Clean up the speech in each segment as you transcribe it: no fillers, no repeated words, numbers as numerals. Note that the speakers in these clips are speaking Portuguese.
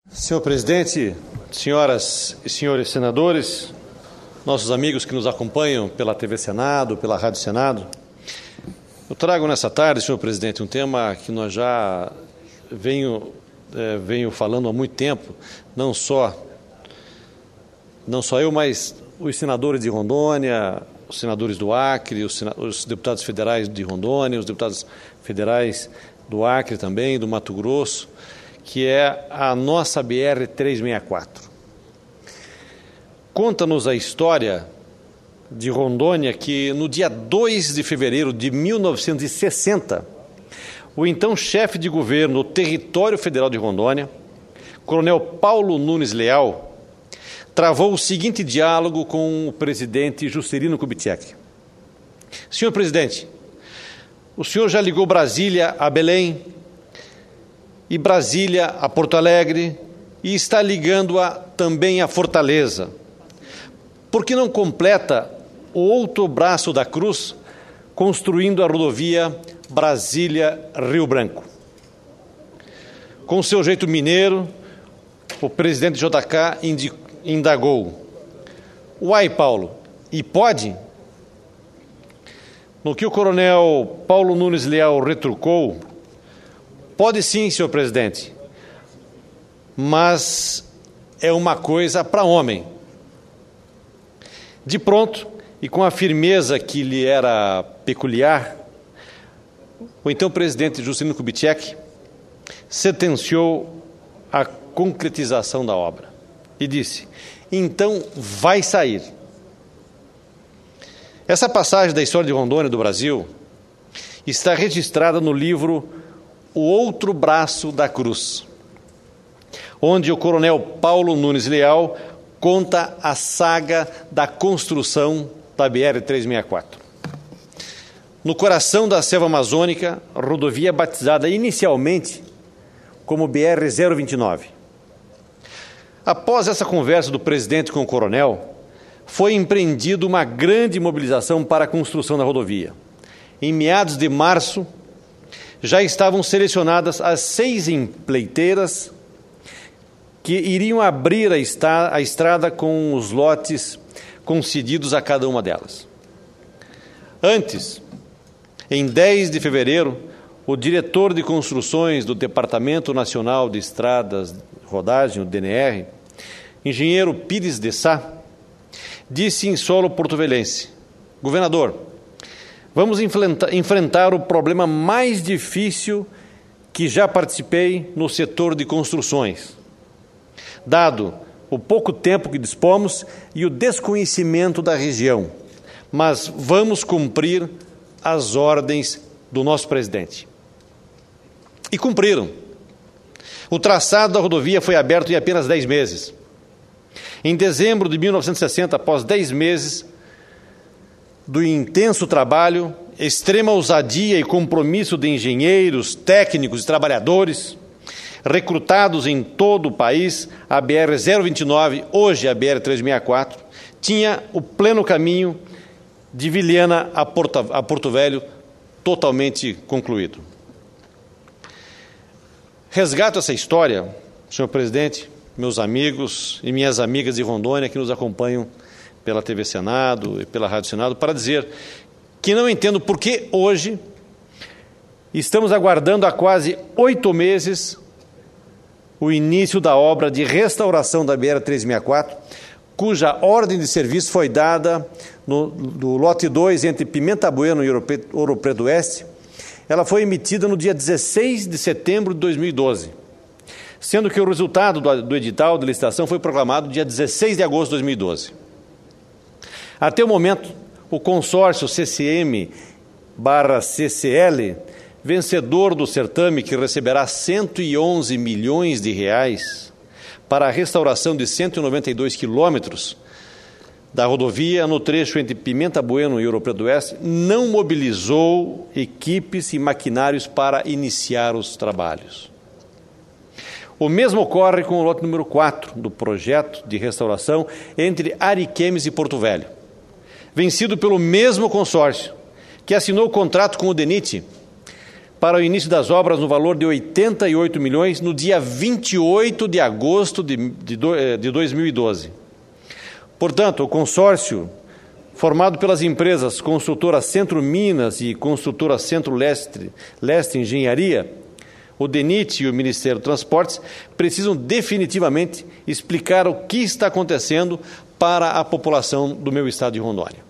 Senhor presidente, senhoras e senhores senadores, nossos amigos que nos acompanham pela TV Senado, pela Rádio Senado, eu trago nessa tarde, senhor presidente, um tema que nós já venho falando há muito tempo, não só eu, mas os senadores de Rondônia, os senadores do Acre, os deputados federais de Rondônia, os deputados federais do Acre também, do Mato Grosso, que é a nossa BR-364. Conta-nos a história de Rondônia que no dia 2 de fevereiro de 1960, o então chefe de governo do Território Federal de Rondônia, Coronel Paulo Nunes Leal, travou o seguinte diálogo com o presidente Juscelino Kubitschek. Senhor presidente, o senhor já ligou Brasília a Belém e Brasília a Porto Alegre e está ligando-a também a Fortaleza. Por que não completa o outro braço da cruz, construindo a rodovia Brasília-Rio Branco? Com seu jeito mineiro, o presidente JK indagou: uai, Paulo, e pode? No que o coronel Paulo Nunes Leal retrucou: pode sim, senhor presidente, mas é uma coisa para homem. De pronto, e com a firmeza que lhe era peculiar, o então presidente Juscelino Kubitschek sentenciou a concretização da obra e disse: então vai sair. Essa passagem da história de Rondônia do Brasil está registrada no livro O Outro Braço da Cruz, onde o coronel Paulo Nunes Leal conta a saga da construção da BR-364. No coração da selva amazônica, a rodovia batizada inicialmente como BR-029. Após essa conversa do presidente com o coronel, foi empreendida uma grande mobilização para a construção da rodovia. Em meados de março, já estavam selecionadas as 6 empreiteiras que iriam abrir a estrada com os lotes concedidos a cada uma delas. Antes, em 10 de fevereiro, o diretor de construções do Departamento Nacional de Estradas de Rodagem, o DNR, engenheiro Pires de Sá, disse em solo porto-velhense: governador, vamos enfrentar o problema mais difícil que já participei no setor de construções, dado o pouco tempo que dispomos e o desconhecimento da região, mas vamos cumprir as ordens do nosso presidente. E cumpriram. O traçado da rodovia foi aberto em apenas 10 meses. Em dezembro de 1960, após 10 meses do intenso trabalho, extrema ousadia e compromisso de engenheiros, técnicos e trabalhadores, recrutados em todo o país, a BR-029, hoje a BR-364, tinha o pleno caminho de Vilhena a Porto Velho totalmente concluído. Resgato essa história, senhor presidente, meus amigos e minhas amigas de Rondônia que nos acompanham pela TV Senado e pela Rádio Senado, para dizer que não entendo por que hoje estamos aguardando há quase 8 meses o início da obra de restauração da BR-364, cuja ordem de serviço foi dada do lote 2 entre Pimenta Bueno e Ouro Preto Oeste. Ela foi emitida no dia 16 de setembro de 2012, sendo que o resultado do edital de licitação foi proclamado dia 16 de agosto de 2012. Até o momento, o consórcio CCM/CCL, vencedor do certame que receberá 111 milhões de reais para a restauração de 192 quilômetros da rodovia no trecho entre Pimenta Bueno e Ouro Preto Oeste, não mobilizou equipes e maquinários para iniciar os trabalhos. O mesmo ocorre com o lote número 4 do projeto de restauração entre Ariquemes e Porto Velho, vencido pelo mesmo consórcio, que assinou o contrato com o DENIT para o início das obras no valor de 88 milhões no dia 28 de agosto de 2012. Portanto, o consórcio, formado pelas empresas Construtora Centro Minas e Construtora Centro-Leste Engenharia, o DENIT e o Ministério dos Transportes, precisam definitivamente explicar o que está acontecendo para a população do meu estado de Rondônia.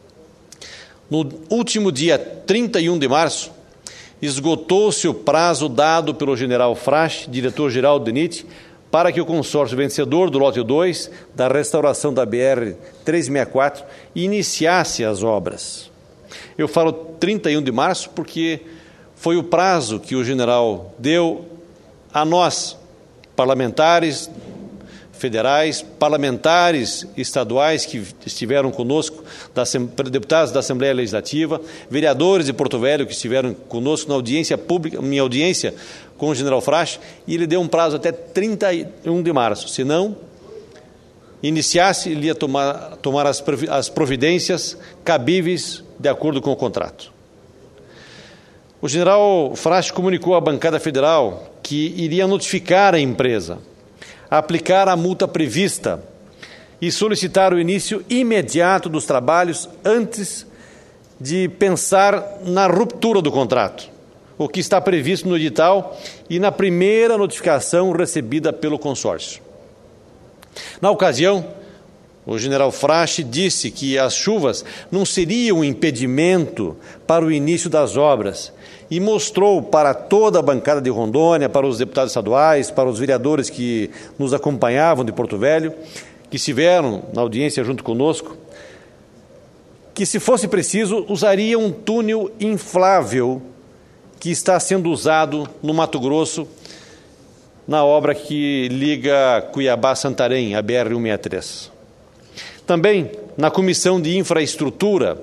No último dia 31 de março, esgotou-se o prazo dado pelo general Frasch, diretor-geral do DENIT, para que o consórcio vencedor do lote 2 da restauração da BR-364 iniciasse as obras. Eu falo 31 de março porque foi o prazo que o general deu a nós, parlamentares federais, parlamentares estaduais que estiveram conosco, deputados da Assembleia Legislativa, vereadores de Porto Velho que estiveram conosco na audiência pública, minha audiência com o general Frasch, e ele deu um prazo até 31 de março. Se não iniciasse, ele ia tomar as providências cabíveis de acordo com o contrato. O general Frasch comunicou à bancada federal que iria notificar a empresa, aplicar a multa prevista e solicitar o início imediato dos trabalhos antes de pensar na ruptura do contrato, o que está previsto no edital e na primeira notificação recebida pelo consórcio. Na ocasião, o general Frasch disse que as chuvas não seriam um impedimento para o início das obras e mostrou para toda a bancada de Rondônia, para os deputados estaduais, para os vereadores que nos acompanhavam de Porto Velho, que estiveram na audiência junto conosco, que, se fosse preciso, usaria um túnel inflável que está sendo usado no Mato Grosso, na obra que liga Cuiabá a Santarém, a BR-163. Também, na Comissão de Infraestrutura,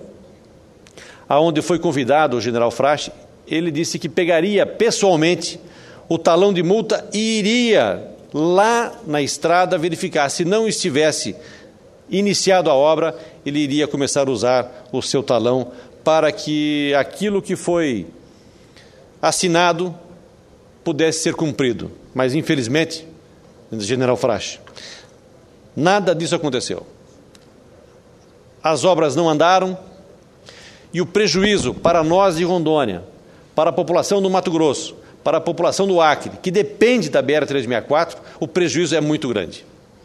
aonde foi convidado o general Frasch, ele disse que pegaria pessoalmente o talão de multa e iria lá na estrada verificar. Se não estivesse iniciado a obra, ele iria começar a usar o seu talão para que aquilo que foi assinado pudesse ser cumprido. Mas, infelizmente, general Frasch, nada disso aconteceu. As obras não andaram e o prejuízo para nós de Rondônia, para a população do Mato Grosso, para a população do Acre, que depende da BR-364, o prejuízo é muito grande.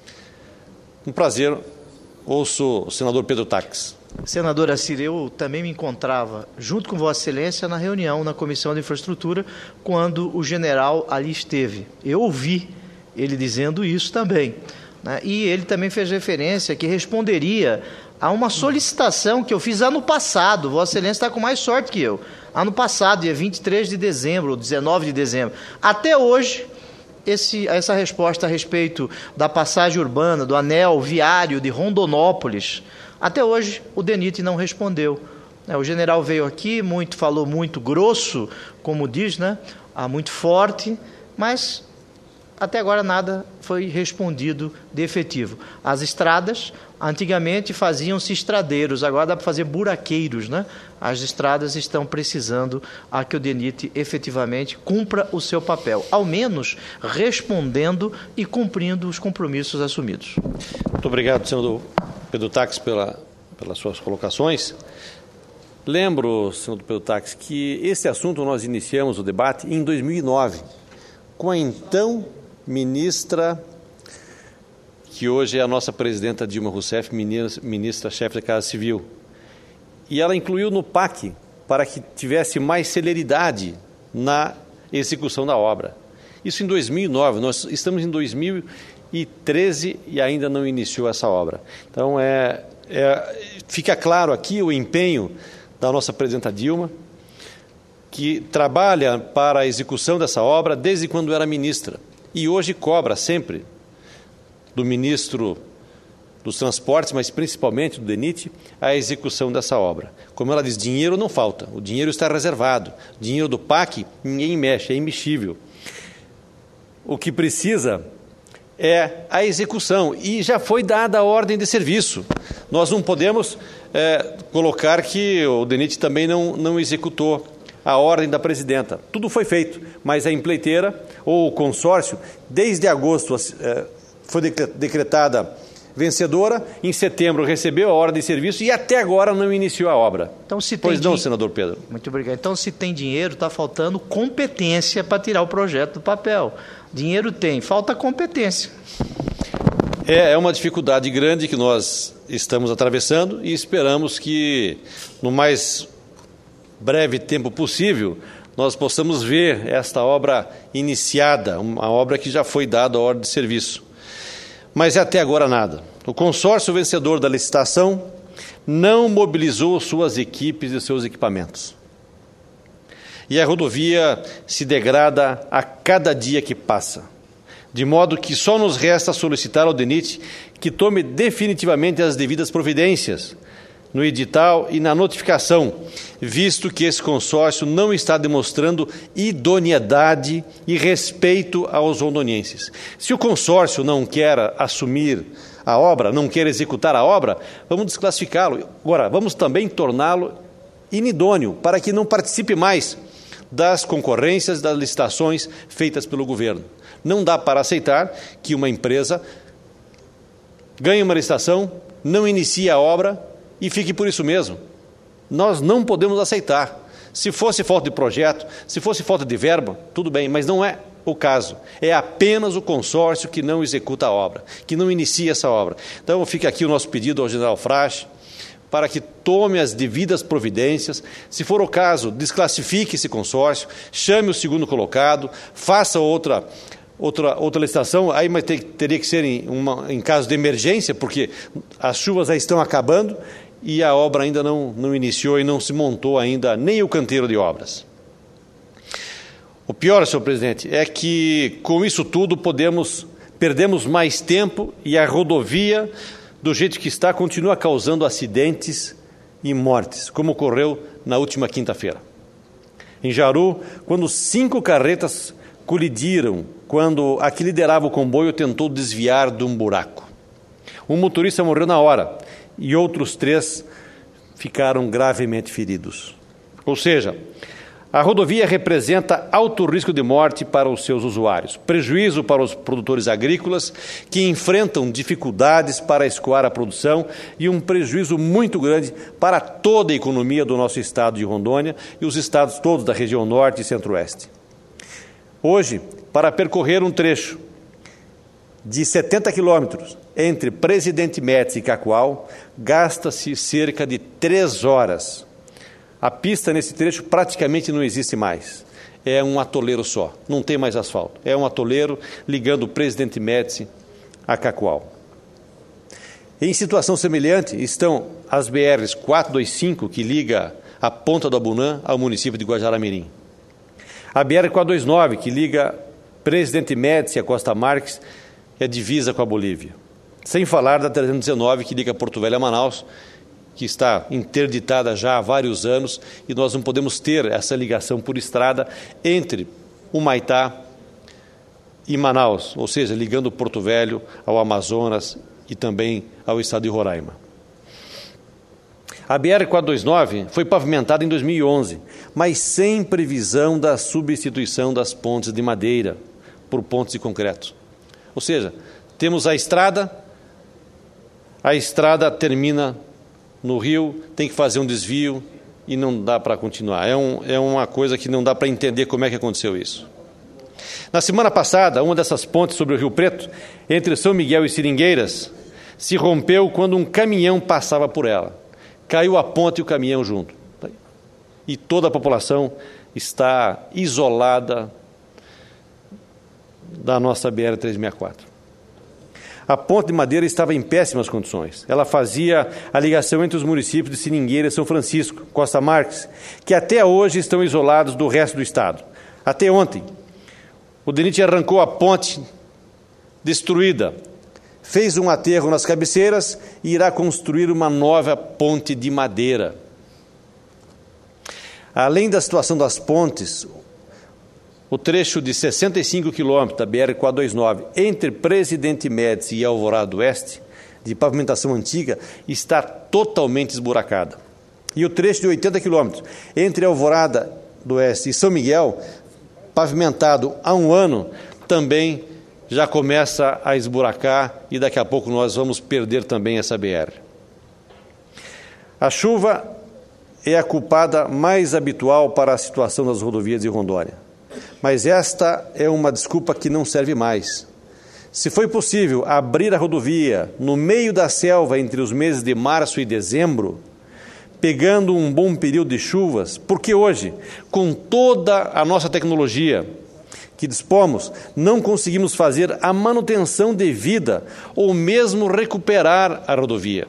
Um prazer, ouço o senador Pedro Taques. Senador Assir, eu também me encontrava, junto com Vossa Excelência, na reunião na Comissão de Infraestrutura, quando o general ali esteve. Eu ouvi ele dizendo isso também, né? E ele também fez referência que responderia a uma solicitação que eu fiz ano passado. Vossa Excelência está com mais sorte que eu. Ano passado, dia 23 de dezembro, ou 19 de dezembro. Até hoje, essa resposta a respeito da passagem urbana, do anel viário de Rondonópolis, até hoje o DENIT não respondeu. O general veio aqui, falou muito grosso, como diz, né? Muito forte, mas até agora nada foi respondido de efetivo. As estradas, antigamente faziam-se estradeiros, agora dá para fazer buraqueiros, né? As estradas estão precisando a que o DENIT efetivamente cumpra o seu papel, ao menos respondendo e cumprindo os compromissos assumidos. Muito obrigado, senador Pedro Taques, pelas suas colocações. Lembro, senador Pedro Taques, que esse assunto nós iniciamos o debate em 2009, com a então ministra, que hoje é a nossa presidenta Dilma Rousseff, ministra-chefe da Casa Civil. E ela incluiu no PAC para que tivesse mais celeridade na execução da obra. Isso em 2009, nós estamos em 2013 e ainda não iniciou essa obra. Então, fica claro aqui o empenho da nossa presidenta Dilma, que trabalha para a execução dessa obra desde quando era ministra. E hoje cobra sempre do ministro dos Transportes, mas principalmente do DENIT, a execução dessa obra. Como ela diz, dinheiro não falta, o dinheiro está reservado. O dinheiro do PAC ninguém mexe, é imexível. O que precisa é a execução, e já foi dada a ordem de serviço. Nós não podemos colocar que o DENIT também não executou a ordem da presidenta. Tudo foi feito, mas a empleiteira, ou o consórcio, desde agosto foi decretada vencedora, em setembro recebeu a ordem de serviço e até agora não iniciou a obra. Então, se tem pois não, senador Pedro? Muito obrigado. Então, se tem dinheiro, está faltando competência para tirar o projeto do papel. Dinheiro tem, falta competência. É uma dificuldade grande que nós estamos atravessando e esperamos que, no mais breve tempo possível, nós possamos ver esta obra iniciada, uma obra que já foi dada a ordem de serviço. Mas até agora nada. O consórcio vencedor da licitação não mobilizou suas equipes e seus equipamentos. E a rodovia se degrada a cada dia que passa, de modo que só nos resta solicitar ao DENIT que tome definitivamente as devidas providências no edital e na notificação, visto que esse consórcio não está demonstrando idoneidade e respeito aos rondonienses. Se o consórcio não quer assumir a obra, não quer executar a obra, vamos desclassificá-lo. Agora, vamos também torná-lo inidôneo, para que não participe mais das concorrências, das licitações feitas pelo governo. Não dá para aceitar que uma empresa ganhe uma licitação, não inicie a obra e fique por isso mesmo. Nós não podemos aceitar. Se fosse falta de projeto, se fosse falta de verba, tudo bem, mas não é o caso. É apenas o consórcio que não executa a obra, que não inicia essa obra. Então fica aqui o nosso pedido ao general Frasch para que tome as devidas providências. Se for o caso, desclassifique esse consórcio, chame o segundo colocado, faça outra licitação, aí mas teria que ser em caso de emergência, porque as chuvas já estão acabando e a obra ainda não iniciou e não se montou ainda nem o canteiro de obras. O pior, senhor presidente, é que com isso tudo perdemos mais tempo e a rodovia, do jeito que está, continua causando acidentes e mortes, como ocorreu na última quinta-feira. Em Jaru, quando 5 carretas colidiram, quando a que liderava o comboio tentou desviar de um buraco. Um motorista morreu na hora e outros 3 ficaram gravemente feridos. Ou seja, a rodovia representa alto risco de morte para os seus usuários, prejuízo para os produtores agrícolas que enfrentam dificuldades para escoar a produção e um prejuízo muito grande para toda a economia do nosso estado de Rondônia e os estados todos da região norte e centro-oeste. Hoje, para percorrer um trecho de 70 quilômetros entre Presidente Médici e Cacoal, gasta-se cerca de 3 horas. A pista nesse trecho praticamente não existe mais. É um atoleiro só, não tem mais asfalto. É um atoleiro ligando o Presidente Médici a Cacoal. Em situação semelhante estão as BRs 425, que liga a Ponta do Abunã ao município de Guajará-Mirim. A BR-429, que liga Presidente Médici a Costa Marques, é divisa com a Bolívia. Sem falar da 319, que liga Porto Velho a Manaus, que está interditada já há vários anos, e nós não podemos ter essa ligação por estrada entre Humaitá e Manaus, ou seja, ligando Porto Velho ao Amazonas e também ao estado de Roraima. A BR-429 foi pavimentada em 2011, mas sem previsão da substituição das pontes de madeira por pontes de concreto. Ou seja, temos a estrada termina no rio, tem que fazer um desvio e não dá para continuar. É uma coisa que não dá para entender como é que aconteceu isso. Na semana passada, uma dessas pontes sobre o Rio Preto, entre São Miguel e Seringueiras, se rompeu quando um caminhão passava por ela. Caiu a ponte e o caminhão junto. E toda a população está isolada da nossa BR-364. A ponte de madeira estava em péssimas condições. Ela fazia a ligação entre os municípios de Seringueira e São Francisco, Costa Marques, que até hoje estão isolados do resto do estado. Até ontem, o DENIT arrancou a ponte destruída, fez um aterro nas cabeceiras e irá construir uma nova ponte de madeira. Além da situação das pontes, o trecho de 65 quilômetros da BR-429 entre Presidente Médici e Alvorada Oeste, de pavimentação antiga, está totalmente esburacada. E o trecho de 80 quilômetros entre Alvorada do Oeste e São Miguel, pavimentado há um ano, também já começa a esburacar e daqui a pouco nós vamos perder também essa BR. A chuva é a culpada mais habitual para a situação das rodovias de Rondônia, mas esta é uma desculpa que não serve mais. Se foi possível abrir a rodovia no meio da selva entre os meses de março e dezembro, pegando um bom período de chuvas, porque hoje, com toda a nossa tecnologia que dispomos, não conseguimos fazer a manutenção devida ou mesmo recuperar a rodovia.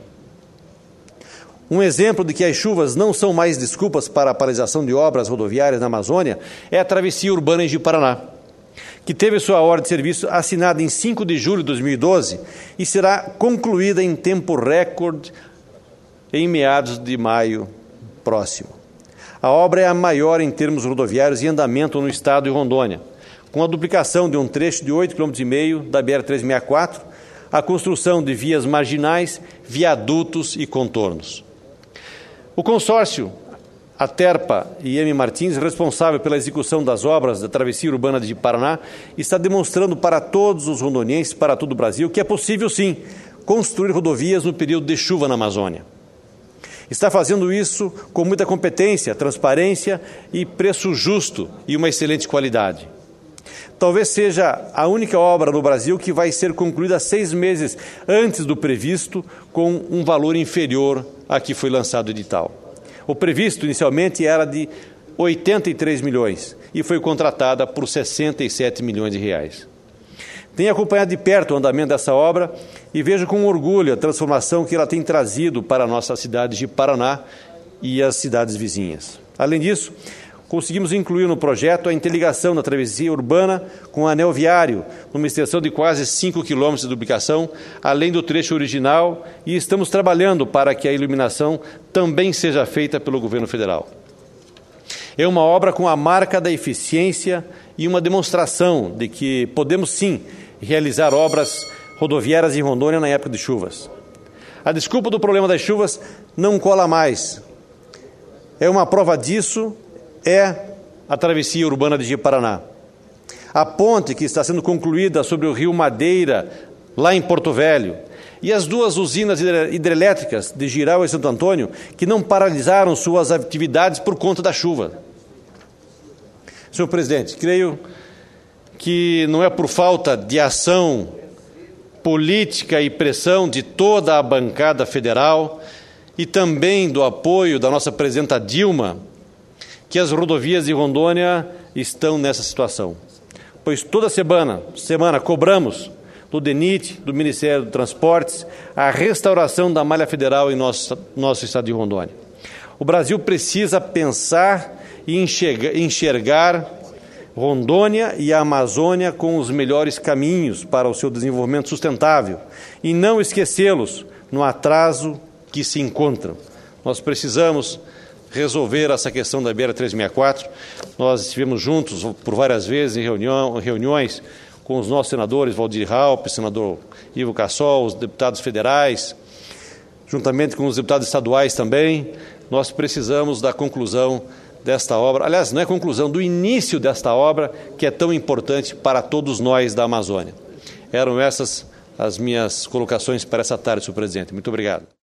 Um exemplo de que as chuvas não são mais desculpas para a paralisação de obras rodoviárias na Amazônia é a travessia urbana em Ji-Paraná, que teve sua ordem de serviço assinada em 5 de julho de 2012 e será concluída em tempo recorde em meados de maio próximo. A obra é a maior em termos rodoviários em andamento no estado de Rondônia, com a duplicação de um trecho de 8,5 km da BR-364, a construção de vias marginais, viadutos e contornos. O consórcio Aterpa e M. Martins, responsável pela execução das obras da travessia urbana de Paraná, está demonstrando para todos os rondonienses, para todo o Brasil, que é possível, sim, construir rodovias no período de chuva na Amazônia. Está fazendo isso com muita competência, transparência e preço justo e uma excelente qualidade. Talvez seja a única obra no Brasil que vai ser concluída 6 meses antes do previsto, com um valor inferior a que foi lançado o edital. O previsto inicialmente era de 83 milhões e foi contratada por 67 milhões de reais. Tenho acompanhado de perto o andamento dessa obra e vejo com orgulho a transformação que ela tem trazido para a nossa cidade de Paraná e as cidades vizinhas. Além disso, conseguimos incluir no projeto a interligação da travessia urbana com o anel viário, numa extensão de quase 5 quilômetros de duplicação, além do trecho original, e estamos trabalhando para que a iluminação também seja feita pelo governo federal. É uma obra com a marca da eficiência e uma demonstração de que podemos, sim, realizar obras rodoviárias em Rondônia na época de chuvas. A desculpa do problema das chuvas não cola mais. É uma prova disso, é a travessia urbana de Ji-Paraná. A ponte que está sendo concluída sobre o rio Madeira, lá em Porto Velho, e as 2 usinas hidrelétricas de Jirau e Santo Antônio, que não paralisaram suas atividades por conta da chuva. Senhor presidente, creio que não é por falta de ação política e pressão de toda a bancada federal e também do apoio da nossa presidenta Dilma que as rodovias de Rondônia estão nessa situação. Pois toda semana cobramos do DENIT, do Ministério dos Transportes, a restauração da malha federal em nosso estado de Rondônia. O Brasil precisa pensar e enxergar Rondônia e a Amazônia com os melhores caminhos para o seu desenvolvimento sustentável e não esquecê-los no atraso que se encontram. Nós precisamos resolver essa questão da BR-364. Nós estivemos juntos por várias vezes em reuniões com os nossos senadores, Valdir Raupp, senador Ivo Cassol, os deputados federais, juntamente com os deputados estaduais também. Nós precisamos da conclusão desta obra, aliás, não é conclusão, do início desta obra, que é tão importante para todos nós da Amazônia. Eram essas as minhas colocações para essa tarde, senhor presidente. Muito obrigado.